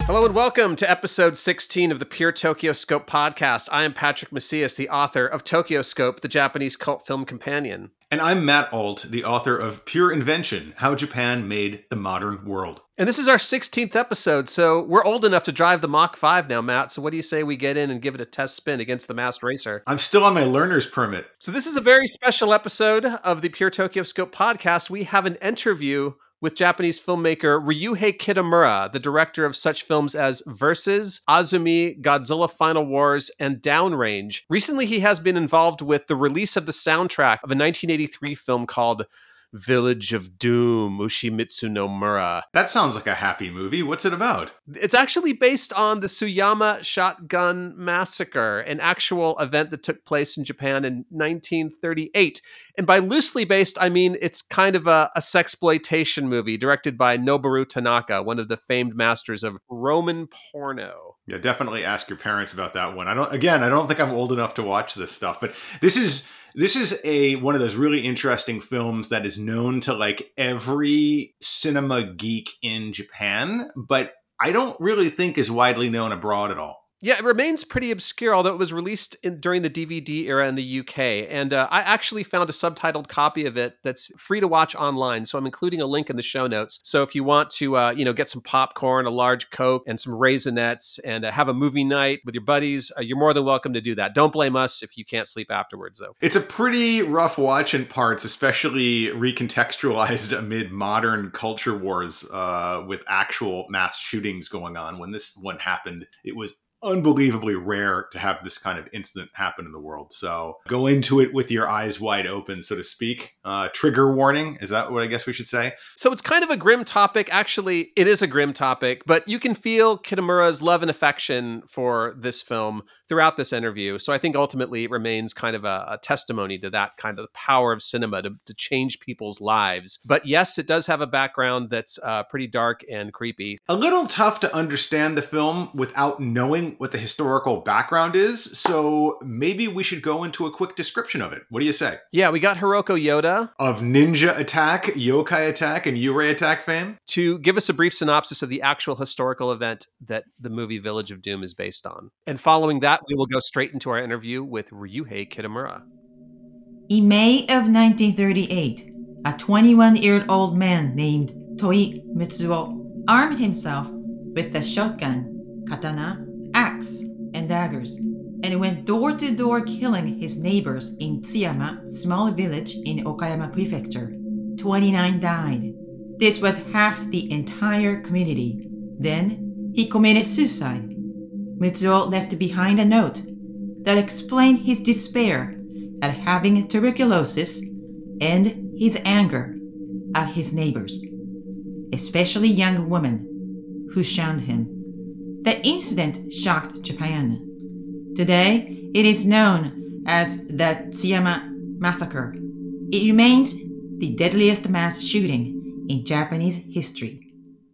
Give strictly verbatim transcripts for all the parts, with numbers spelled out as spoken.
Hello and welcome to episode sixteen of the Pure Tokyo Scope podcast. I am Patrick Macias, the author of Tokyo Scope, the Japanese cult film companion. And I'm Matt Alt, the author of Pure Invention, How Japan Made the Modern World. And this is our sixteenth episode, so we're old enough to drive the Mach five now, Matt. So what do you say we get in and give it a test spin against the Masked Racer? I'm still on my learner's permit. So this is a very special episode of the Pure Tokyo Scope podcast. We have an interview with Japanese filmmaker Ryuhei Kitamura, the director of such films as Versus, Azumi, Godzilla Final Wars, and Downrange. Recently, he has been involved with the release of the soundtrack of a nineteen eighty-three film called Village of Doom, Ushimitsu no Mura. That sounds like a happy movie. What's it about? It's actually based on the Tsuyama Shotgun Massacre, an actual event that took place in Japan in nineteen thirty-eight. And by loosely based, I mean it's kind of a, a sexploitation movie directed by Noboru Tanaka, one of the famed masters of Roman porno. Yeah, definitely ask your parents about that one. I don't. Again, I don't think I'm old enough to watch this stuff, but this is this is a one of those really interesting films that is known to like every cinema geek in Japan, but I don't really think is widely known abroad at all. Yeah, it remains pretty obscure, although it was released in, during the D V D era in the U K. And uh, I actually found a subtitled copy of it that's free to watch online. So I'm including a link in the show notes. So if you want to, uh, you know, get some popcorn, a large Coke, and some Raisinets, and uh, have a movie night with your buddies, uh, you're more than welcome to do that. Don't blame us if you can't sleep afterwards, though. It's a pretty rough watch in parts, especially recontextualized amid modern culture wars uh, with actual mass shootings going on. When this one happened, it was unbelievably rare to have this kind of incident happen in the world. So go into it with your eyes wide open, so to speak. Uh, trigger warning, is that what I guess we should say? So it's kind of a grim topic. Actually, it is a grim topic, but you can feel Kitamura's love and affection for this film throughout this interview. So I think ultimately it remains kind of a, a testimony to that kind of the power of cinema to, to change people's lives. But yes, it does have a background that's uh, pretty dark and creepy. A little tough to understand the film without knowing what the historical background is, so maybe we should go into a quick description of it. What do you say? Yeah, we got Hiroko Yoda of Ninja Attack, Yokai Attack, and Yurei Attack fame to give us a brief synopsis of the actual historical event that the movie Village of Doom is based on. And following that, we will go straight into our interview with Ryuhei Kitamura. In May of nineteen thirty-eight, a twenty-one-year-old man named Toi Mitsuo armed himself with a shotgun, katana, axe, and daggers, and went door to door killing his neighbors in Tsuyama, small village in Okayama Prefecture. twenty-nine died. This was half the entire community. Then he committed suicide. Mitsuo left behind a note that explained his despair at having tuberculosis and his anger at his neighbors, especially young women who shunned him. The incident shocked Japan. Today, it is known as the Tsuyama Massacre. It remains the deadliest mass shooting in Japanese history.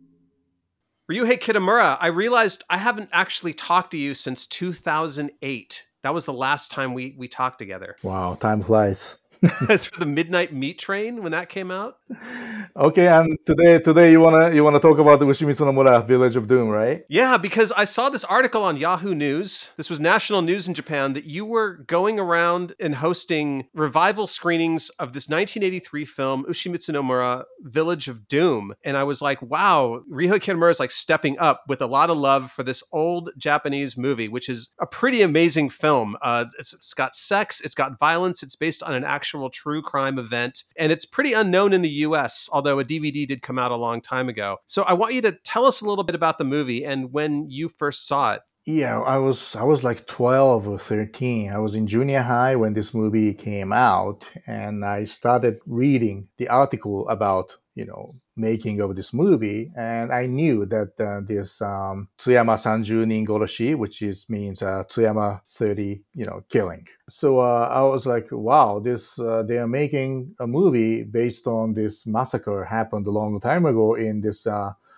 Ryuhei Kitamura, I realized I haven't actually talked to you since two thousand eight. That was the last time we, we talked together. Wow, time flies. As for the Midnight Meat Train, when that came out? Okay, and today today you wanna you wanna talk about the Ushimitsu no Mura, Village of Doom, right? Yeah, because I saw this article on Yahoo News. This was national news in Japan that you were going around and hosting revival screenings of this nineteen eighty-three film, Ushimitsu no Mura, Village of Doom. And I was like, wow, Ryuhei Kitamura is like stepping up with a lot of love for this old Japanese movie, which is a pretty amazing film. Uh, it's, it's got sex, it's got violence, it's based on an actual true crime event, and it's pretty unknown in the U S, although a D V D did come out a long time ago. So I want you to tell us a little bit about the movie and when you first saw it. Yeah, I was I was like twelve or thirteen. I was in junior high when this movie came out, and I started reading the article about, you know, making of this movie, and I knew that uh, this um, Tsuyama Sanju Nin Goroshi, which is means uh, Tsuyama thirty, you know, killing. So uh, I was like, wow, this uh, they are making a movie based on this massacre happened a long time ago in this uh,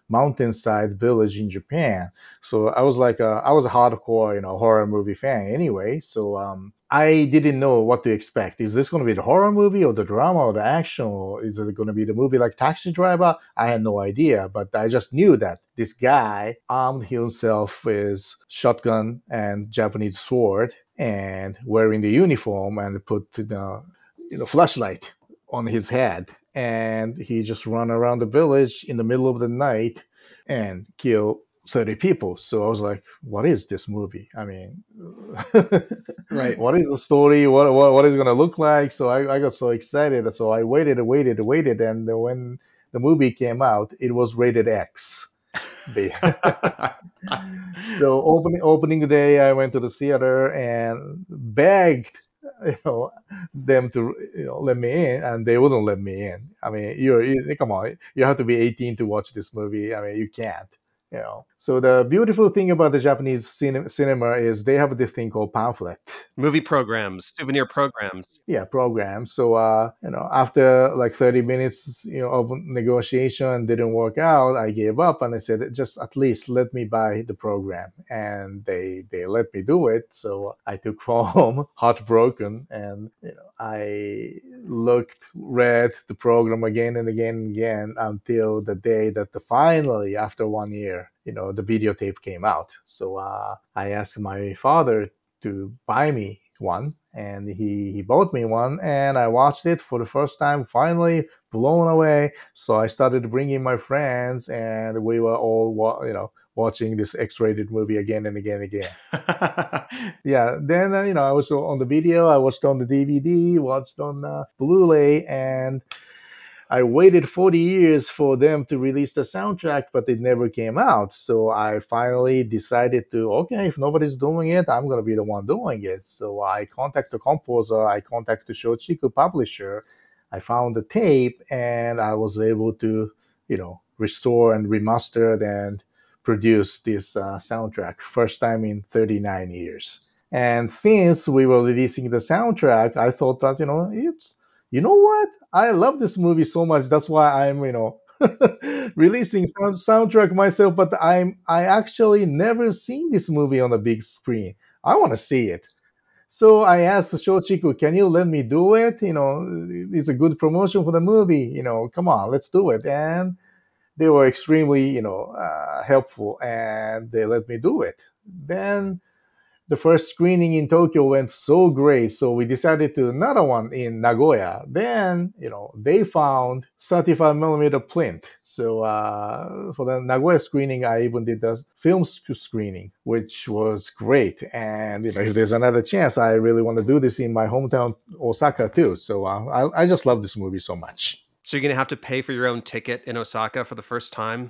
mountainside village in Japan. So I was like, a, I was a hardcore, you know, horror movie fan anyway. So um, I didn't know what to expect. Is this going to be the horror movie or the drama or the action, or is it going to be the movie like Taxi Driver? I had no idea, but I just knew that this guy armed himself with shotgun and Japanese sword and wearing the uniform and put the you know flashlight on his head, and he just run around the village in the middle of the night and kill thirty people. So I was like, what is this movie? I mean, Right. what is the story? What what, what is it going to look like? So I, I got so excited. So I waited and waited and waited. And when the movie came out, it was rated X. So opening opening day, I went to the theater and begged you know them to you know let me in, and they wouldn't let me in. I mean, you're you, come on, you have to be eighteen to watch this movie. I mean, you can't. You know. So the beautiful thing about the Japanese cine- cinema is they have this thing called pamphlet. Movie programs, souvenir programs. Yeah, program. So uh, you know, after like thirty minutes, you know, of negotiation didn't work out, I gave up and I said, just at least let me buy the program. And they they let me do it. So I took home heartbroken, and you know, I looked, read the program again and again and again until the day that the finally, after one year, you know, the videotape came out. So uh, I asked my father to buy me one, and he he bought me one, and I watched it for the first time, finally blown away. So I started bringing my friends, and we were all wa- you know watching this X-rated movie again and again and again. Yeah, then uh, you know I was on the video, I watched on the D V D, watched on uh, Blu-ray, and I waited forty years for them to release the soundtrack, but it never came out. So I finally decided to, okay, if nobody's doing it, I'm going to be the one doing it. So I contacted the composer, I contacted the Shochiku publisher, I found the tape, and I was able to, you know, restore and remaster and produce this uh, soundtrack. First time in thirty-nine years. And since we were releasing the soundtrack, I thought that, you know, it's, you know what? I love this movie so much. That's why I'm, you know, releasing sound, soundtrack myself. But I'm, I actually never seen this movie on a big screen. I want to see it. So I asked Shochiku, can you let me do it? You know, it's a good promotion for the movie. You know, come on, let's do it. And they were extremely, you know, uh, helpful, and they let me do it. Then the first screening in Tokyo went so great, so we decided to another one in Nagoya. Then, you know, they found thirty-five millimeter print. So uh, for the Nagoya screening, I even did the film sc- screening, which was great. And you know, if there's another chance, I really want to do this in my hometown, Osaka, too. So uh, I, I just love this movie so much. So you're going to have to pay for your own ticket in Osaka for the first time?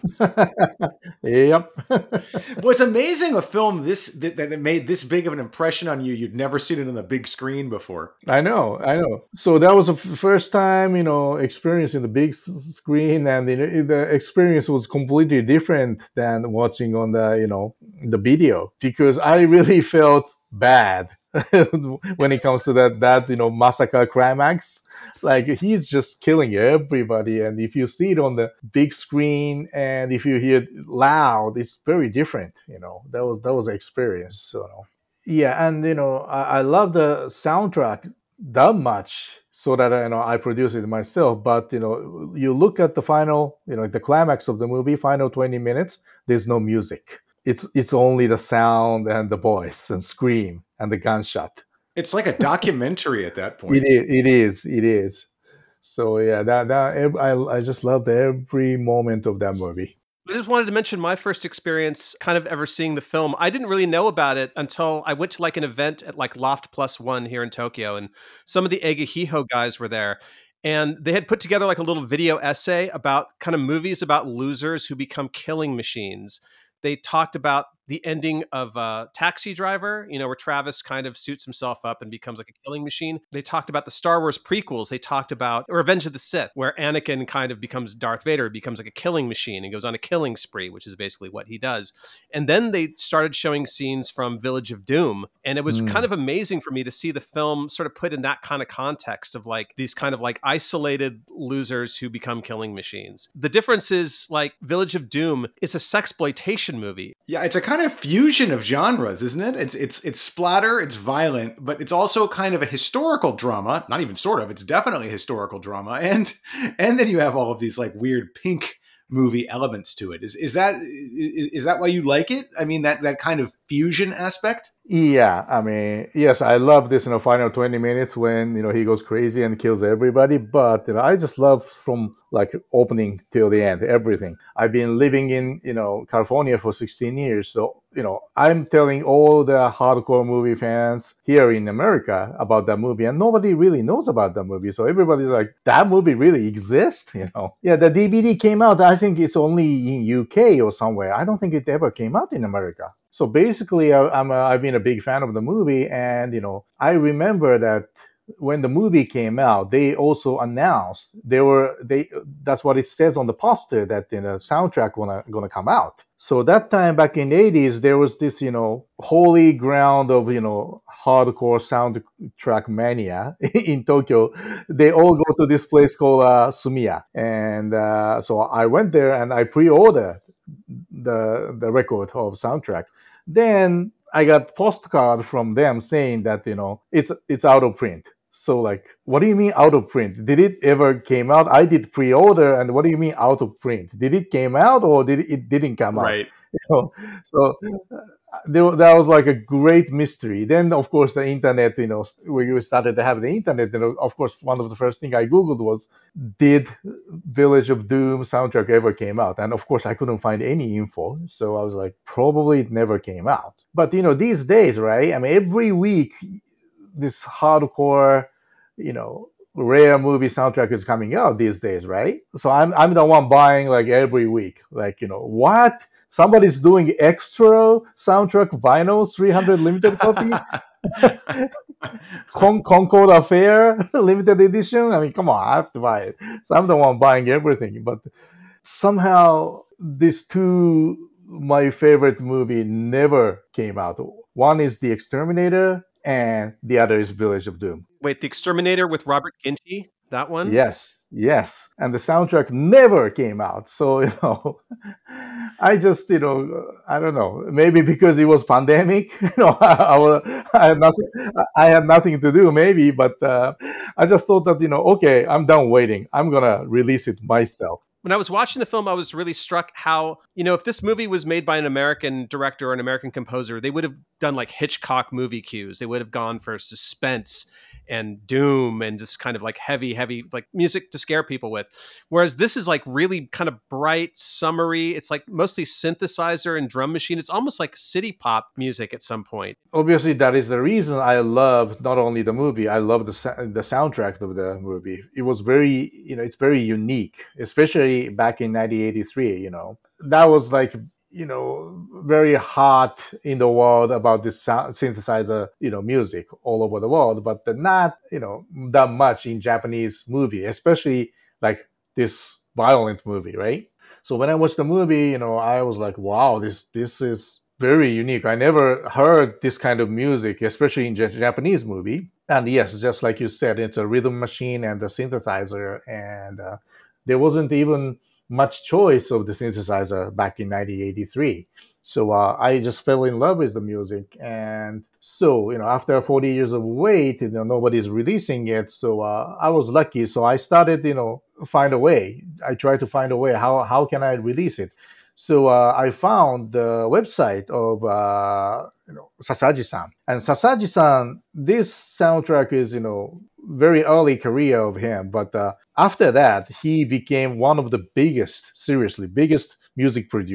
Yep. Well, it's amazing a film this that, that made this big of an impression on you. You'd never seen it on the big screen before. I know, I know. So that was the f- first time, you know, experiencing the big s- screen, and the, the experience was completely different than watching on the, you know, the video, because I really felt bad when it comes to that that you know massacre climax. Like he's just killing everybody, and if you see it on the big screen and if you hear it loud, it's very different. You know, that was that was an experience. So. You know. Yeah, and you know, I, I love the soundtrack that much, so that you know I produce it myself. But you know, you look at the final, you know, the climax of the movie, final twenty minutes. There's no music. It's it's only the sound and the voice and scream and the gunshot. It's like a documentary at that It point. is. It is. It is. So yeah, that that ev- I I just loved every moment of that movie. I just wanted to mention my first experience kind of ever seeing the film. I didn't really know about it until I went to like an event at like Loft Plus One here in Tokyo, and some of the Egahiho guys were there. And they had put together like a little video essay about kind of movies about losers who become killing machines. They talked about the ending of uh, Taxi Driver, you know, where Travis kind of suits himself up and becomes like a killing machine. They talked about the Star Wars prequels. They talked about Revenge of the Sith, where Anakin kind of becomes Darth Vader, becomes like a killing machine and goes on a killing spree, which is basically what he does. And then they started showing scenes from Village of Doom. And it was Mm. kind of amazing for me to see the film sort of put in that kind of context of like these kind of like isolated losers who become killing machines. The difference is like Village of Doom, it's a sexploitation movie. Yeah, it's a kind of fusion of genres, isn't it? It's it's it's splatter, it's violent, but it's also kind of a historical drama. Not even sort of, it's definitely a historical drama. And and then you have all of these like weird pink movie elements to it. Is is that is, is that why you like it? I mean, that that kind of fusion aspect? Yeah, I mean, yes, I love this, you know, final twenty minutes when, you know, he goes crazy and kills everybody. But, you know, I just love from like opening till the end, everything. I've been living in, you know, California for sixteen years. So, you know, I'm telling all the hardcore movie fans here in America about that movie, and nobody really knows about that movie. So everybody's like, that movie really exists, you know? Yeah, the D V D came out. I think it's only in U K or somewhere. I don't think it ever came out in America. So basically, I, I'm a, I've been a big fan of the movie, and you know, I remember that when the movie came out, they also announced they were they. That's what it says on the poster that you know soundtrack gonna gonna come out. So that time back in the eighties, there was this you know holy ground of you know hardcore soundtrack mania in Tokyo. They all go to this place called uh, Sumiya, and uh, so I went there and I pre-ordered the the record of soundtrack. Then I got postcard from them saying that you know it's it's out of print. So like, what do you mean out of print? Did it ever came out? I did pre-order, and what do you mean out of print? Did it came out or did it, it didn't come out? Right. You know? So uh, there, that was like a great mystery. Then of course the internet, you know, when you started to have the internet, you know, of course one of the first thing I googled was, did Village of Doom soundtrack ever came out? And of course I couldn't find any info. So I was like, probably it never came out. But you know, these days, right? I mean, every week this hardcore, you know, rare movie soundtrack is coming out these days, right? So I'm I'm the one buying like every week. Like, you know, what? Somebody's doing extra soundtrack vinyl, three hundred limited copy? Con- Concord Affair limited edition? I mean, come on, I have to buy it. So I'm the one buying everything. But somehow these two, my favorite movie, never came out. One is The Exterminator, and the other is Village of Doom. Wait, The Exterminator with Robert Ginty? That one? Yes, yes. And the soundtrack never came out. So, you know, I just, you know, I don't know, maybe because it was pandemic, you know, I, I, was, I had nothing, I had nothing to do, maybe, but uh, I just thought that, you know, okay, I'm done waiting. I'm going to release it myself. When I was watching the film, I was really struck how, you know, if this movie was made by an American director or an American composer, they would have done like Hitchcock movie cues. They would have gone for suspense and doom and just kind of like heavy, heavy, like music to scare people with. Whereas this is like really kind of bright, summery. It's like mostly synthesizer and drum machine. It's almost like city pop music at some point. Obviously, that is the reason I love not only the movie, I love the the soundtrack of the movie. It was very, you know, it's very unique, especially back in nineteen eighty-three, you know. That was like, you know, very hot in the world about this sound, synthesizer, you know, music all over the world, but not, you know, that much in Japanese movie, especially like this violent movie, right? So when I watched the movie, you know, I was like, wow, this this is very unique. I never heard this kind of music, especially in J- Japanese movie. And yes, just like you said, it's a rhythm machine and a synthesizer, and uh, there wasn't even much choice of the synthesizer back in nineteen eighty-three. So uh, I just fell in love with the music. And so, you know, after forty years of wait, you know, nobody's releasing it. So uh, I was lucky. So I started, you know, find a way. I tried to find a way. How, how can I release it? So uh, I found the website of uh, you know, Sasaji-san. And Sasaji-san, this soundtrack is, you know, very early career of him. But uh, after that, he became one of the biggest, seriously, biggest music producer.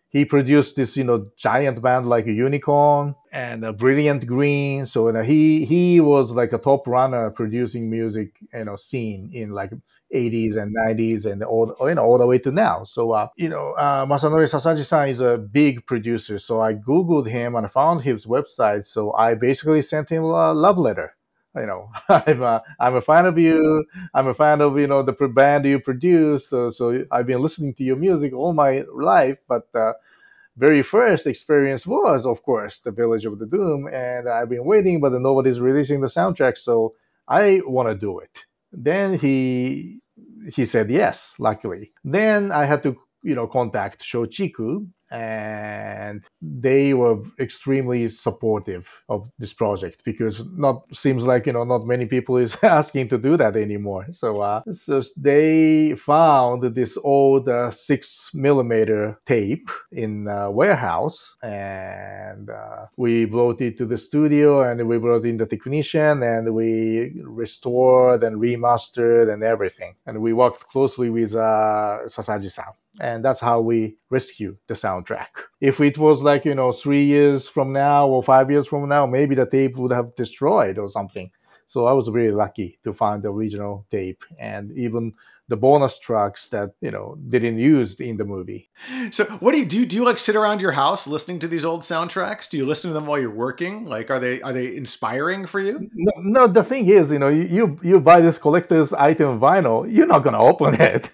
he produced this, you know, giant band like a Unicorn and a Brilliant Green. So you know, he he was like a top runner producing music, you know, scene in like eighties and nineties and all, you know, all the way to now. So uh, you know, uh, Masanori Sasaji-san is a big producer. So I googled him and I found his website. So I basically sent him a love letter. You know, I'm a, I'm a fan of you. I'm a fan of, you know, the band you produce. So, so I've been listening to your music all my life. But uh, very first experience was, of course, the Village of the Doom, and I've been waiting, but nobody's releasing the soundtrack, so I want to do it. Then he he said yes. Luckily, then I had to, you know, contact Shochiku, and they were extremely supportive of this project because not seems like, you know, not many people is asking to do that anymore. So uh so they found this old uh, six millimeter tape in a warehouse, and uh, we brought it to the studio, and we brought in the technician, and we restored and remastered and everything, and we worked closely with uh, Sasaji-san. And that's how we rescue the soundtrack. If it was like, you know, three years from now or five years from now, maybe the tape would have destroyed or something. So I was really lucky to find the original tape and even the bonus tracks that, you know, didn't use in the movie. So what do you do? Do you like sit around your house listening to these old soundtracks? Do you listen to them while you're working? Like, are they are they inspiring for you? No, no, the thing is, you know, you you buy this collector's item vinyl, you're not gonna open it.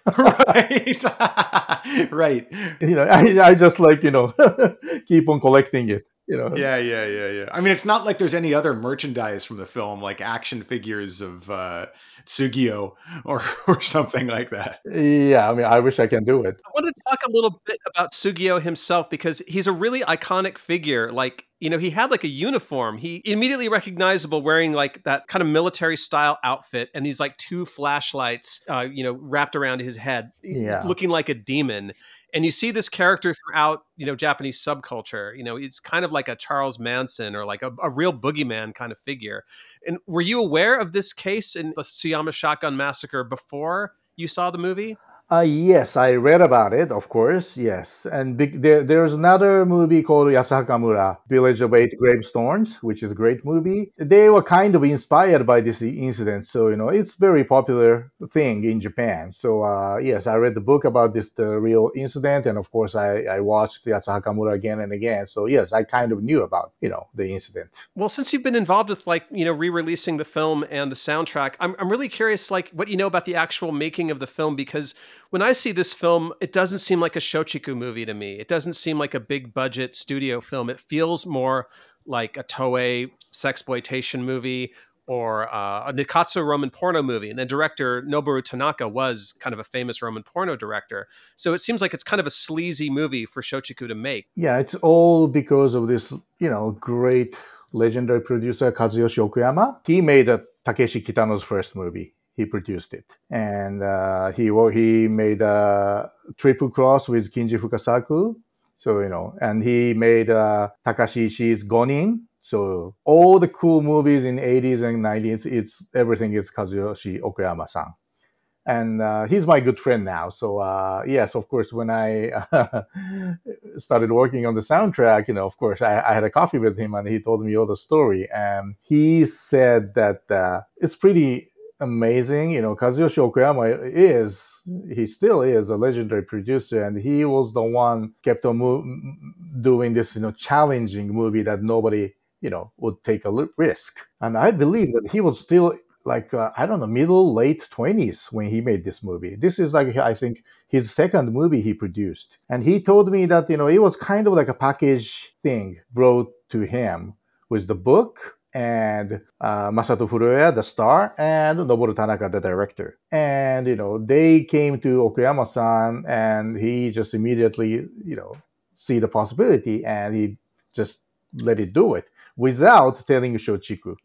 Right. Right. You know, I, I just like, you know, keep on collecting it. You know. Yeah, yeah, yeah, yeah. I mean, it's not like there's any other merchandise from the film, like action figures of uh, Sugio or or something like that. Yeah, I mean, I wish I can do it. I want to talk a little bit about Sugio himself because he's a really iconic figure. Like, you know, he had like a uniform. He immediately recognizable wearing like that kind of military style outfit and these like two flashlights, uh, you know, wrapped around his head, Yeah. looking like a demon. And you see this character throughout, you know, Japanese subculture. You know, it's kind of like a Charles Manson or like a, a real boogeyman kind of figure. And were you aware of this case in the Tsuyama Shotgun Massacre before you saw the movie? Uh, yes, I read about it, of course, yes. And big, there, there's another movie called Yasuhakamura, Village of Eight Gravestones, which is a great movie. They were kind of inspired by this incident, so, you know, it's very popular thing in Japan. So, uh, yes, I read the book about this, the real incident, and of course, I, I watched Yasuhakamura again and again. So, yes, I kind of knew about, you know, the incident. Well, since you've been involved with, like, you know, re-releasing the film and the soundtrack, I'm, I'm really curious, like, what you know about the actual making of the film, because when I see this film, it doesn't seem like a Shochiku movie to me. It doesn't seem like a big budget studio film. It feels more like a Toei sexploitation movie or uh, a Nikatsu Roman porno movie. And the director, Noboru Tanaka, was kind of a famous Roman porno director. So it seems like it's kind of a sleazy movie for Shochiku to make. Yeah, it's all because of this, you know, great legendary producer, Kazuyoshi Okuyama. He made a Takeshi Kitano's first movie. He produced it, and uh, he he made a Triple Cross with Kinji Fukasaku. So, you know, and he made uh, Takashi Ishii's Gonin. So all the cool movies in eighties and nineties, it's everything is Kazuyoshi Okuyama-san. And uh, he's my good friend now. So uh, yes, of course, when I uh, started working on the soundtrack, you know, of course, I, I had a coffee with him, and he told me all the story. And he said that uh, it's pretty amazing. You know, Kazuyoshi Okuyama is, he still is a legendary producer, and he was the one kept on mo- doing this, you know, challenging movie that nobody, you know, would take a risk. And I believe that he was still like, uh, I don't know, middle, late twenties when he made this movie. This is like, I think, his second movie he produced. And he told me that, you know, it was kind of like a package thing brought to him with the book, and uh, Masato Furuya, the star, and Noboru Tanaka, the director. And, you know, they came to Okuyama-san, and he just immediately, you know, see the possibility, and he just let it do it without telling Shochiku.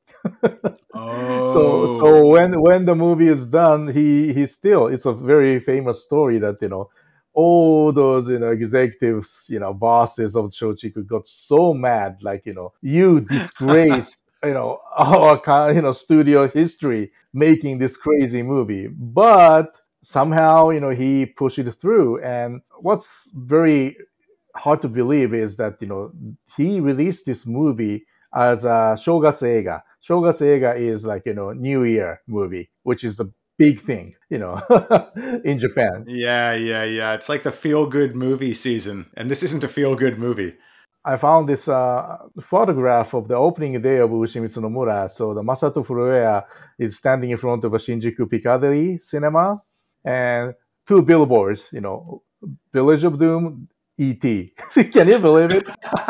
Oh. So, so when when the movie is done, he he still, it's a very famous story that, you know, all those, you know, executives, you know, bosses of Shochiku got so mad, like, you know, you disgraced, you know, our, you know, studio history making this crazy movie. But somehow, you know, he pushed it through. And what's very hard to believe is that, you know, he released this movie as a Shogatsu eiga. Shogatsu eiga is like, you know, New Year movie, which is the big thing, you know, in Japan. Yeah, yeah, yeah. It's like the feel-good movie season, and this isn't a feel-good movie. I found this uh, photograph of the opening day of Ushimitsu no Mura. So the Masato Furuya is standing in front of a Shinjuku Piccadilly cinema and two billboards, you know, Village of Doom, E T. Can you believe it?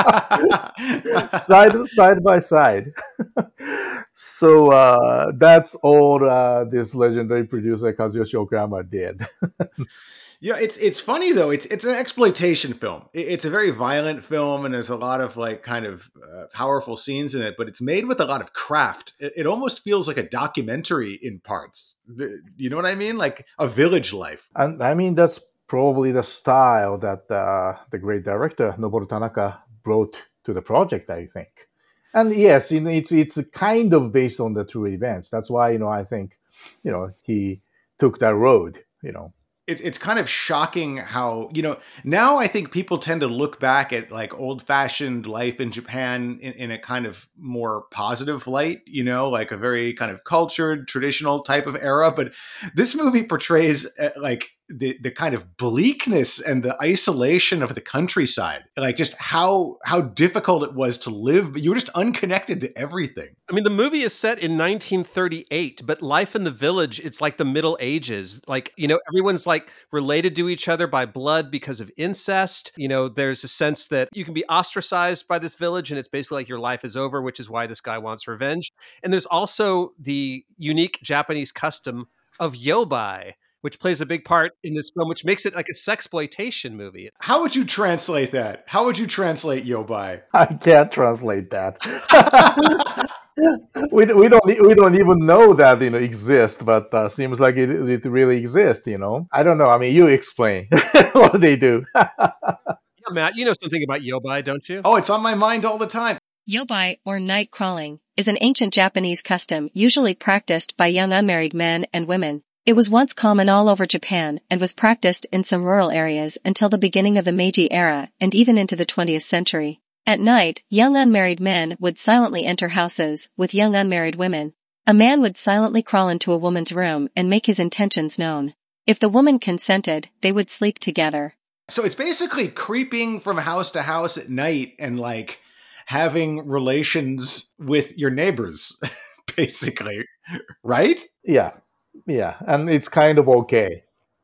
side side by side. So uh, that's all uh, this legendary producer Kazuyoshi Okayama did. Yeah, it's it's funny though. It's it's an exploitation film. It's a very violent film, and there's a lot of like kind of uh, powerful scenes in it. But it's made with a lot of craft. It, it almost feels like a documentary in parts. You know what I mean? Like a village life. And I mean that's probably the style that uh, the great director Noboru Tanaka brought to the project, I think. And yes, you know, it's it's kind of based on the true events. That's why, you know, I think, you know, he took that road, you know. It's it's kind of shocking how, you know, now I think people tend to look back at like old fashioned life in Japan in, in a kind of more positive light, you know, like a very kind of cultured, traditional type of era. But this movie portrays uh, like the the kind of bleakness and the isolation of the countryside, like just how how difficult it was to live, but you were just unconnected to everything. I mean, the movie is set in nineteen thirty-eight, but life in the village, it's like the Middle Ages. Like, you know, everyone's like related to each other by blood because of incest. You know, there's a sense that you can be ostracized by this village and it's basically like your life is over, which is why this guy wants revenge. And there's also the unique Japanese custom of yobai, which plays a big part in this film, which makes it like a sexploitation movie. How would you translate that? How would you translate yobai? I can't translate that. we, we don't we don't even know that, you know, exists, but uh, seems like it, it really exists, you know. I don't know. I mean, you explain what they do. Yeah, Matt, you know something about yobai, don't you? Oh, it's on my mind all the time. Yobai, or night crawling, is an ancient Japanese custom usually practiced by young unmarried men and women. It was once common all over Japan and was practiced in some rural areas until the beginning of the Meiji era and even into the twentieth century. At night, young unmarried men would silently enter houses with young unmarried women. A man would silently crawl into a woman's room and make his intentions known. If the woman consented, they would sleep together. So it's basically creeping from house to house at night and like having relations with your neighbors, basically, right? Yeah. Yeah, and it's kind of okay.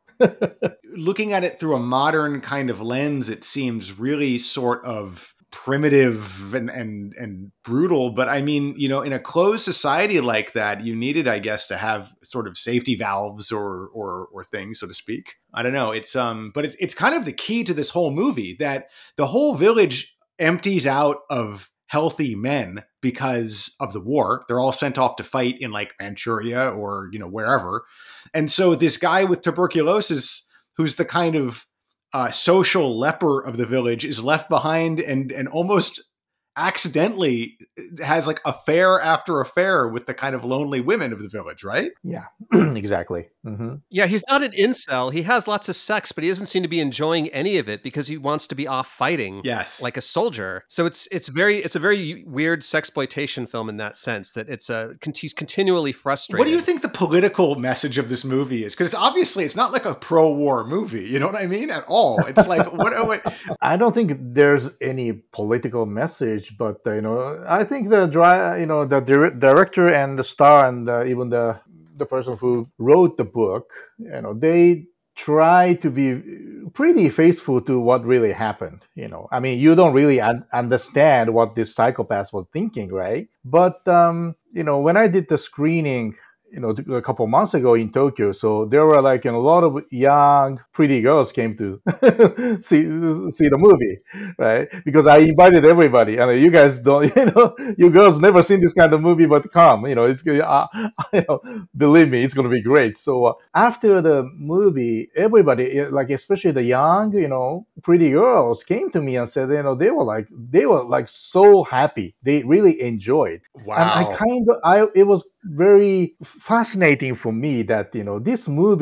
Looking at it through a modern kind of lens, it seems really sort of primitive and, and, and brutal. But I mean, you know, in a closed society like that, you needed, I guess, to have sort of safety valves or, or, or things, so to speak. I don't know. It's, um, but it's, it's kind of the key to this whole movie that the whole village empties out of healthy men because of the war. They're all sent off to fight in like Manchuria or, you know, wherever. And so this guy with tuberculosis, who's the kind of uh, social leper of the village, is left behind and, and almost accidentally has like affair after affair with the kind of lonely women of the village, right? Yeah, exactly. Mm-hmm. Yeah, he's not an incel. He has lots of sex, but he doesn't seem to be enjoying any of it because he wants to be off fighting, yes, like a soldier. So it's it's very it's a very weird sexploitation film in that sense that it's a he's continually frustrated. What do you think the political message of this movie is? Because obviously it's not like a pro-war movie. You know what I mean? At all. It's like what? what I don't think there's any political message, but uh, you know, I think the dry, you know, the dir- director and the star and uh, even the the person who wrote the book, you know, they try to be pretty faithful to what really happened. You know, I mean, you don't really un- understand what this psychopath was thinking, right? But um, you know, when I did the screening, you know, a couple months ago in Tokyo, so there were like, you know, a lot of young, pretty girls came to see see the movie, right? Because I invited everybody, and you guys don't, you know, you girls never seen this kind of movie, but come, you know, it's, uh, you know, believe me, it's going to be great. So uh, after the movie, everybody, like especially the young, you know, pretty girls, came to me and said, you know, they were like, they were like so happy, they really enjoyed. Wow. And I kind of, I it was very fascinating for me that, you know, this movie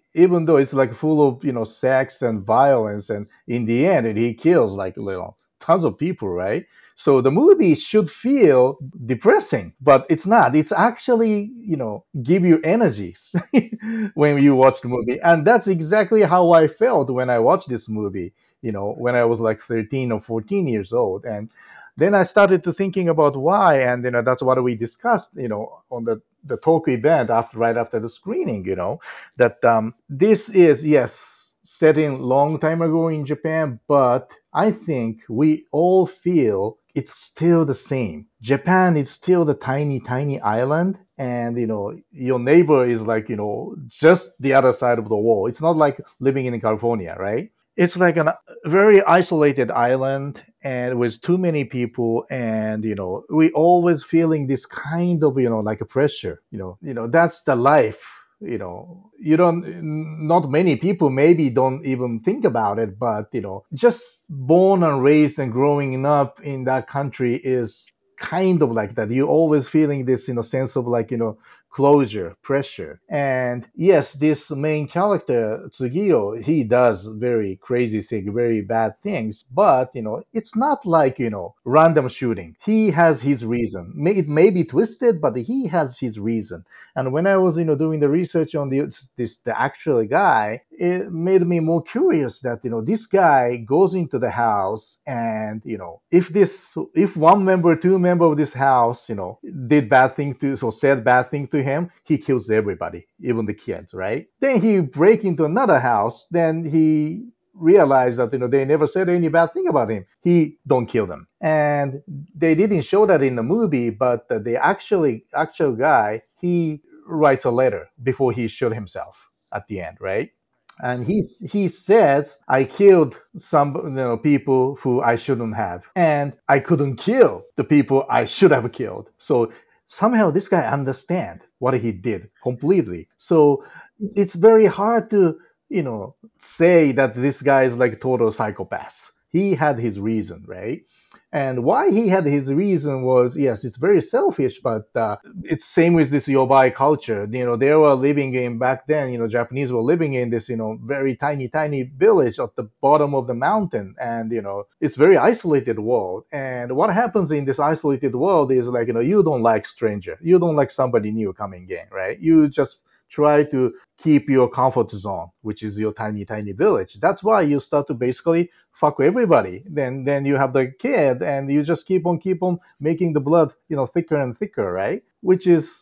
even though it's like full of, you know, sex and violence, and in the end, he kills like, you know, tons of people, right? So the movie should feel depressing, but it's not. It's actually, you know, give you energies when you watch the movie. And that's exactly how I felt when I watched this movie, you know, when I was like thirteen or fourteen years old. And then I started to thinking about why. And, you know, that's what we discussed, you know, on the, the talk event after, right after the screening, you know, that um, this is, yes, set in long time ago in Japan, but I think we all feel it's still the same. Japan is still the tiny, tiny island. And, you know, your neighbor is like, you know, just the other side of the wall. It's not like living in California, right? It's like a very isolated island and with too many people. And, you know, we always feeling this kind of, you know, like a pressure, you know, you know, that's the life. You know, you don't, not many people maybe don't even think about it, but, you know, just born and raised and growing up in that country is kind of like that. You're always feeling this, you know, sense of like, you know, closure, pressure. And yes, this main character, Tsugiyo, he does very crazy things, very bad things, but, you know, it's not like, you know, random shooting. He has his reason. It may be twisted, but he has his reason. And when I was, you know, doing the research on the, this, the actual guy, it made me more curious that, you know, this guy goes into the house and, you know, if this, if one member, two member of this house, you know, did bad thing to, so said bad thing to him, he kills everybody, even the kids, right? Then he break into another house, then he realized that, you know, they never said any bad thing about him. He don't kill them. And they didn't show that in the movie, but the actually actual guy, he writes a letter before he shot himself at the end, right? And he he says, I killed some, you know, people who I shouldn't have, and I couldn't kill the people I should have killed. So somehow this guy understand what he did completely. So it's very hard to, you know, say that this guy is like total psychopath. He had his reason, right? And why he had his reason was, yes, it's very selfish, but uh, it's same with this yobai culture. You know, they were living in, back then, you know, Japanese were living in this, you know, very tiny, tiny village at the bottom of the mountain. And, you know, it's very isolated world. And what happens in this isolated world is like, you know, you don't like stranger. You don't like somebody new coming in, right? You just try to keep your comfort zone, which is your tiny, tiny village. That's why you start to basically fuck everybody. Then then you have the kid and you just keep on, keep on making the blood, you know, thicker and thicker, right? Which is,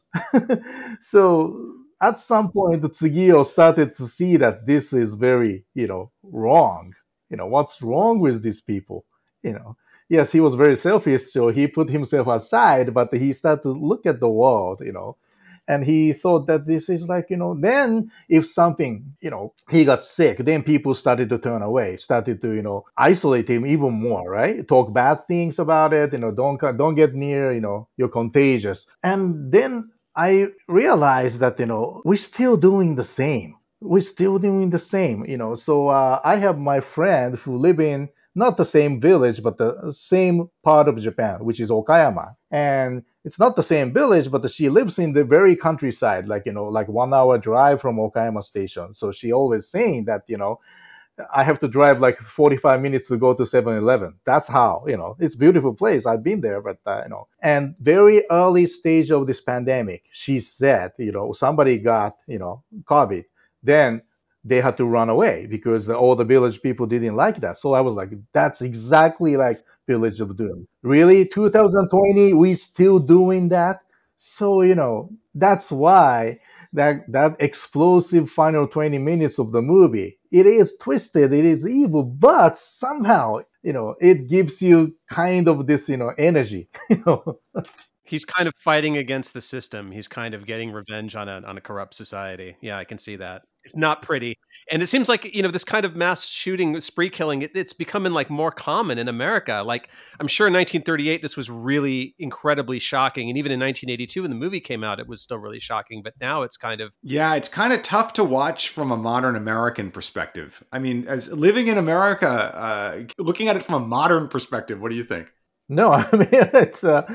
so at some point, Tsugiyo started to see that this is very, you know, wrong. You know, what's wrong with these people? You know, yes, he was very selfish, so he put himself aside, but he started to look at the world, you know, and he thought that this is like, you know, then if something, you know, he got sick, then people started to turn away, started to, you know, isolate him even more, right? Talk bad things about it, you know, don't, don't get near, you know, you're contagious. And then I realized that, you know, we're still doing the same. We're still doing the same, you know. So uh, I have my friend who live in not the same village, but the same part of Japan, which is Okayama. And it's not the same village, but she lives in the very countryside, like, you know, like one hour drive from Okayama station. So she always saying that, you know, I have to drive like forty-five minutes to go to seven eleven. That's how, you know, it's a beautiful place. I've been there, but, uh, you know, and very early stage of this pandemic, she said, you know, somebody got, you know, COVID. Then they had to run away because the, all the village people didn't like that. So I was like, that's exactly like Village of Doom. Really? two thousand twenty, we still doing that? So, you know, that's why that that explosive final twenty minutes of the movie, it is twisted, it is evil, but somehow, you know, it gives you kind of this, you know, energy, you know. He's kind of fighting against the system. He's kind of getting revenge on a on a corrupt society. Yeah, I can see that. It's not pretty. And it seems like, you know, this kind of mass shooting, spree killing, it, it's becoming like more common in America. Like, I'm sure in nineteen thirty-eight, this was really incredibly shocking. And even in nineteen eighty-two, when the movie came out, it was still really shocking. But now it's kind of... Yeah, it's kind of tough to watch from a modern American perspective. I mean, as living in America, uh, looking at it from a modern perspective, what do you think? No, I mean, it's... Uh...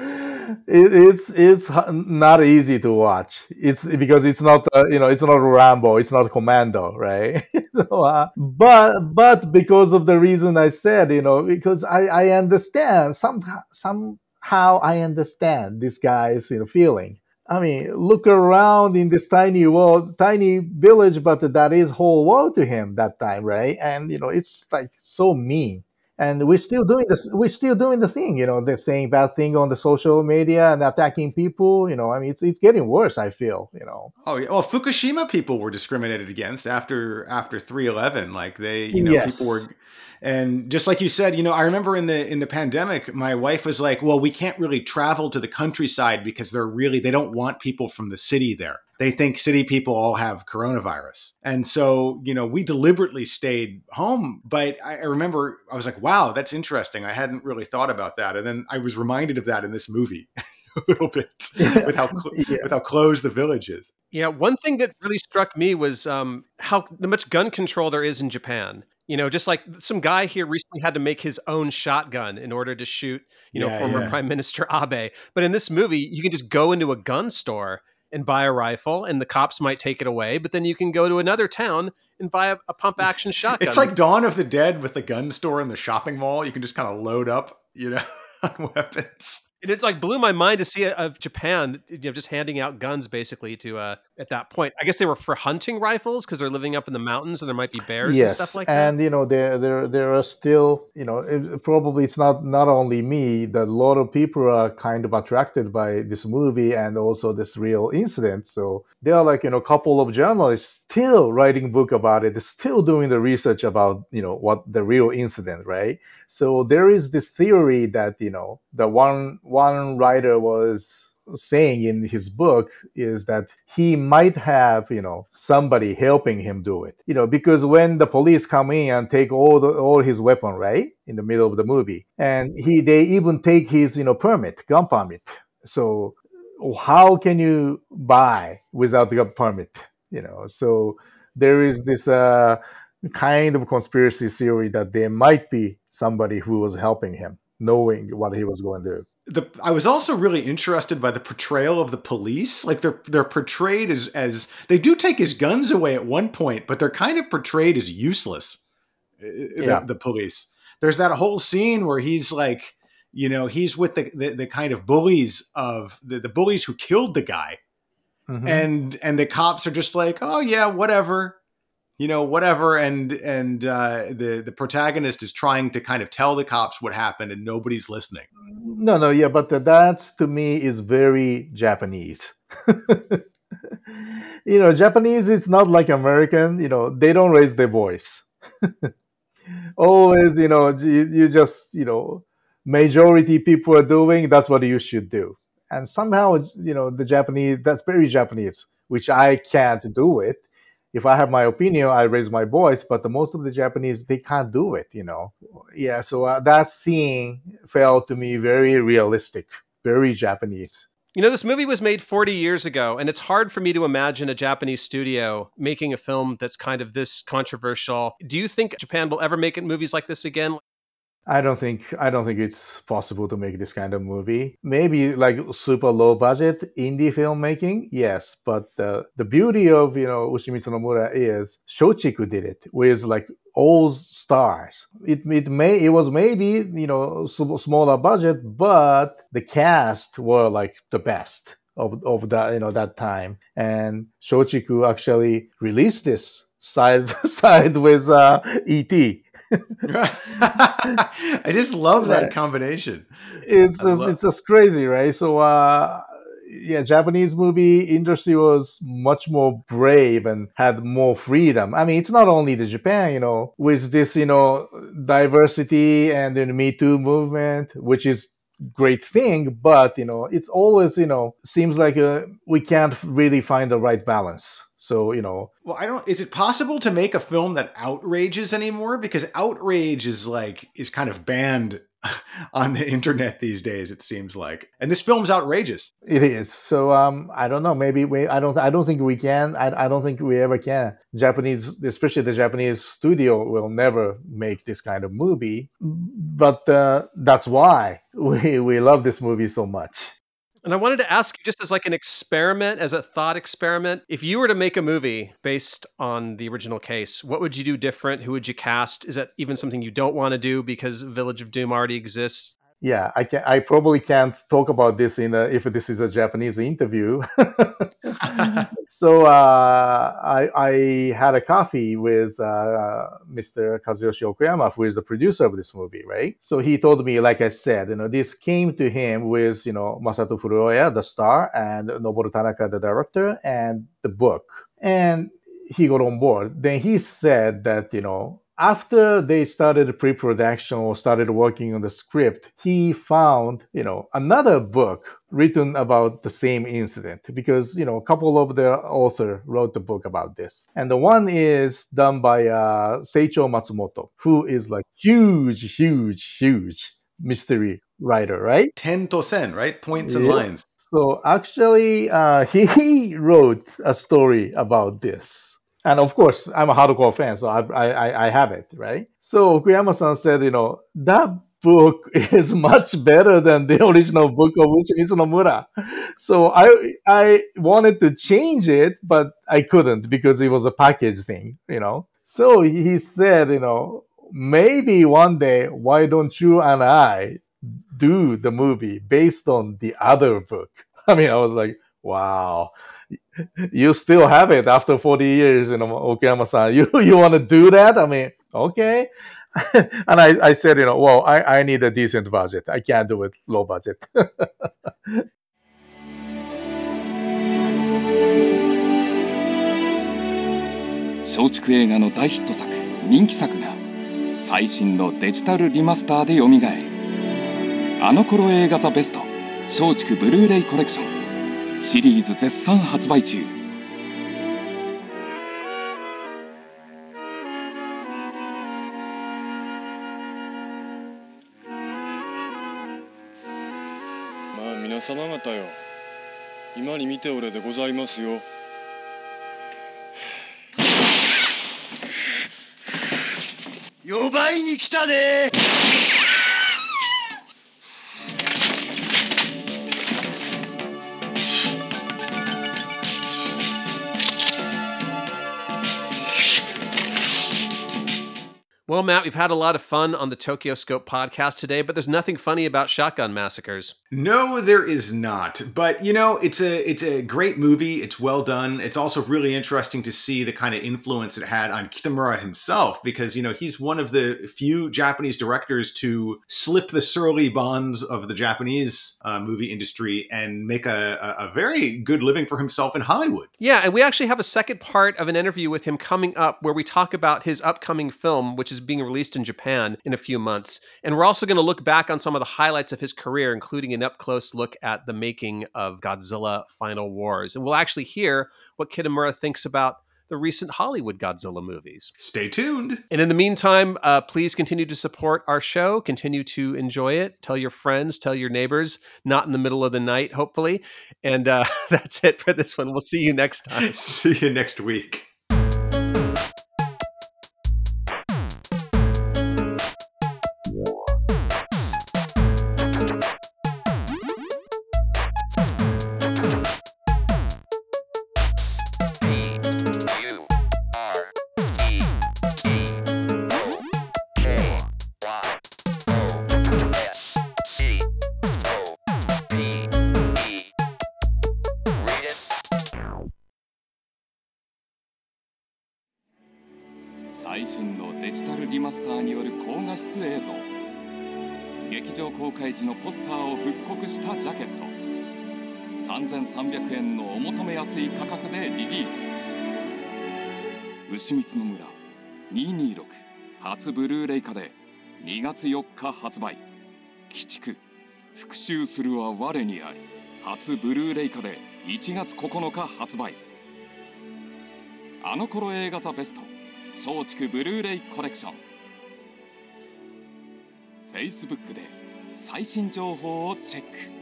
it, it's it's h- not easy to watch. It's because it's not uh, you know it's not Rambo, it's not Commando, right? so, uh, but but because of the reason I said, you know, because I I understand somehow somehow I understand this guy's you know feeling. I mean, look around in this tiny world, tiny village, but that is whole world to him that time, right? And you know, it's like so mean. And we're still doing this. We're still doing the thing, you know. They're saying bad thing on the social media and attacking people. You know, I mean, it's it's getting worse. I feel, you know. Oh yeah. Well, Fukushima people were discriminated against after after three eleven. Like they, you know, people Yes. were, and just like you said, you know, I remember in the in the pandemic, my wife was like, "Well, we can't really travel to the countryside because they're really they don't want people from the city there. They think city people all have coronavirus." And so, you know, we deliberately stayed home. But I, I remember I was like, "Wow, that's interesting. I hadn't really thought about that." And then I was reminded of that in this movie. A little bit with how cl- Yeah. with how closed the village is. Yeah, one thing that really struck me was um, how much gun control there is in Japan. You know, just like some guy here recently had to make his own shotgun in order to shoot, you know, Yeah, former yeah. Prime Minister Abe. But in this movie, you can just go into a gun store and buy a rifle, and the cops might take it away. But then you can go to another town and buy a, a pump action It's shotgun. like Dawn of the Dead with the gun store in the shopping mall. You can just kind of load up, you know, on weapons. And it's like blew my mind to see it of Japan, you know, just handing out guns basically to uh at that point. I guess they were for hunting rifles because they're living up in the mountains and there might be bears and stuff Yes, like that. and you know there there there are still you know it, probably it's not not only me that a lot of people are kind of attracted by this movie and also this real incident. So there are like you know a couple of journalists still writing book about it, still doing the research about you know what the real incident, right? So there is this theory that you know the one one writer was saying in his book is that he might have you know somebody helping him do it you know because when the police come in and take all the all his weapon right in the middle of the movie and he they even take his you know permit gun permit so how can you buy without the gun permit you know so there is this uh kind of conspiracy theory that there might be somebody who was helping him knowing what he was going to do. The I was also really interested by the portrayal of the police. Like they're they're portrayed as as they do take his guns away at one point, but they're kind of portrayed as useless. uh, The Yeah. the police. There's that whole scene where he's like, you know, he's with the the, the kind of bullies of the, the bullies who killed the guy, Mhm. and and the cops are just like, oh yeah, whatever. You know, whatever, and and uh, the the protagonist is trying to kind of tell the cops what happened, and nobody's listening. No, no, yeah, but the, that's to me is very Japanese. you know, Japanese is not like American. You know, they don't raise their voice. Always, you know, you, you just, you know, majority people are doing. That's what you should do. And somehow, you know, the Japanese. That's very Japanese, which I can't do it. If I have my opinion, I raise my voice. But the most of the Japanese, they can't do it. You know, yeah. So uh, that scene felt to me very realistic, very Japanese. You know, this movie was made forty years ago, and it's hard for me to imagine a Japanese studio making a film that's kind of this controversial. Do you think Japan will ever make movies like this again? I don't think I don't think it's possible to make this kind of movie. Maybe like super low budget indie filmmaking, yes. But the the beauty of you know Ushimitsu Nomura is Shochiku did it with like all stars. It it may it was maybe you know s- smaller budget, but the cast were like the best of of that you know that time. And Shochiku actually released this side side with uh, E T. I just love that Right. combination. It's I just, love. it's just crazy, right? So uh yeah, Japanese movie industry was much more brave and had more freedom. I mean, it's not only the Japan, you know, with this, you know, diversity and the Me Too movement, which is great thing, but you know, it's always, you know, seems like uh, we can't really find the right balance. So, you know, Well, I don't. Is it possible to make a film that outrages anymore? Because outrage is like is kind of banned on the internet these days. It seems like, and this film's outrageous. it is. So um, I don't know. Maybe we. I don't. I don't think we can. I. I don't think we ever can. Japanese, especially the Japanese studio, will never make this kind of movie. But uh, that's why we we love this movie so much. And I wanted to ask you, just as like an experiment, as a thought experiment, if you were to make a movie based on the original case, what would you do different? Who would you cast? Is that even something you don't want to do because Village of Doom already exists? Yeah, I can. I probably can't talk about this in a, if this is a Japanese interview. So uh, I, I had a coffee with uh, Mister Kazuyoshi Okuyama, who is the producer of this movie, right? So he told me, like I said, you know, this came to him with, you know, Masato Furuoya, the star, and Noboru Tanaka, the director, and the book. And he got on board. Then he said that, you know, after they started pre-production or started working on the script, he found, you know, another book written about the same incident because, you know, a couple of the author wrote the book about this. And the one is done by uh, Seicho Matsumoto, who is like huge, huge, huge mystery writer, right? Ten to sen, right? Points and Yeah. lines. So actually, uh, he wrote a story about this. And of course, I'm a hardcore fan, so I, I, I have it, right? So Okuyama-san said, you know, that book is much better than the original book of Ushimitsu no Mura. So I I wanted to change it, but I couldn't because it was a package thing, you know. So he said, you know, maybe one day, why don't you and I do the movie based on the other book? I mean, I was like, wow. You still have it after forty years, you know, Okuyama-san. You you want to do that? I mean, okay. And I, I said, you know, well, I, I need a decent budget. I can't do it low budget. 松竹映画の大ヒット作、人気作が最新のデジタルリマスターでよみがえる。あの頃映画ザベスト松竹ブルーレイコレクションシリーズ絶賛発売中。 まあ皆様方よ、今に見ておれでございますよ。呼ばいに来たで。 Well, Matt, we've had a lot of fun on the Tokyo Scope podcast today, but there's nothing funny about Shotgun Massacres. No, there is not. But, you know, it's a it's a great movie. It's well done. It's also really interesting to see the kind of influence it had on Kitamura himself, because, you know, he's one of the few Japanese directors to slip the surly bonds of the Japanese uh, movie industry and make a, a, a very good living for himself in Hollywood. Yeah, and we actually have a second part of an interview with him coming up where we talk about his upcoming film, which is being released in Japan in a few months. And we're also going to look back on some of the highlights of his career, including an up-close look at the making of Godzilla Final Wars. And we'll actually hear what Kitamura thinks about the recent Hollywood Godzilla movies. Stay tuned. And in the meantime, uh, please continue to support our show. Continue to enjoy it. Tell your friends, tell your neighbors, not in the middle of the night, hopefully. And uh, that's it for this one. We'll see you next time. See you next week. 最新のデジタルリマスターによる高画質映像、劇場公開時のポスターを復刻したジャケット、さんぜんさんびゃくえんのお求めやすい価格でリリース。牛光の村にひゃくにじゅうろく初ブルーレイ化でにがつよっか発売。鬼畜復讐するは我にあり初ブルーレイ化でいちがつここのか発売。あの頃映画ザベスト松竹ブルーレイコレクション。 Facebook で最新情報をチェック。